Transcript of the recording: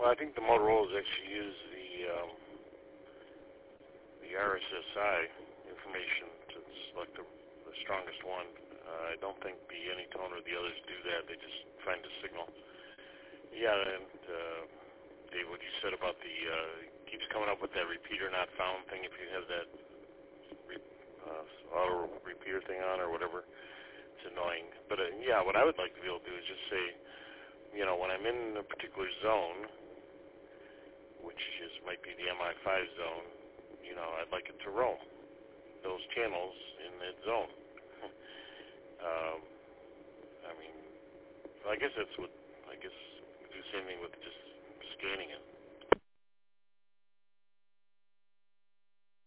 Well, I think the Motorola's actually use the RSSI information to select the strongest one. I don't think the Anytone or the others do that. They just find a signal. Yeah, and Dave, what you said about the keeps coming up with that repeater not found thing if you have that auto repeater thing on or whatever. It's annoying. But yeah, what I would like to be able to do is just say, when I'm in a particular zone, which might be the MI5 zone, I'd like it to roam those channels in that zone. I guess that's what, we do the same thing with just scanning it.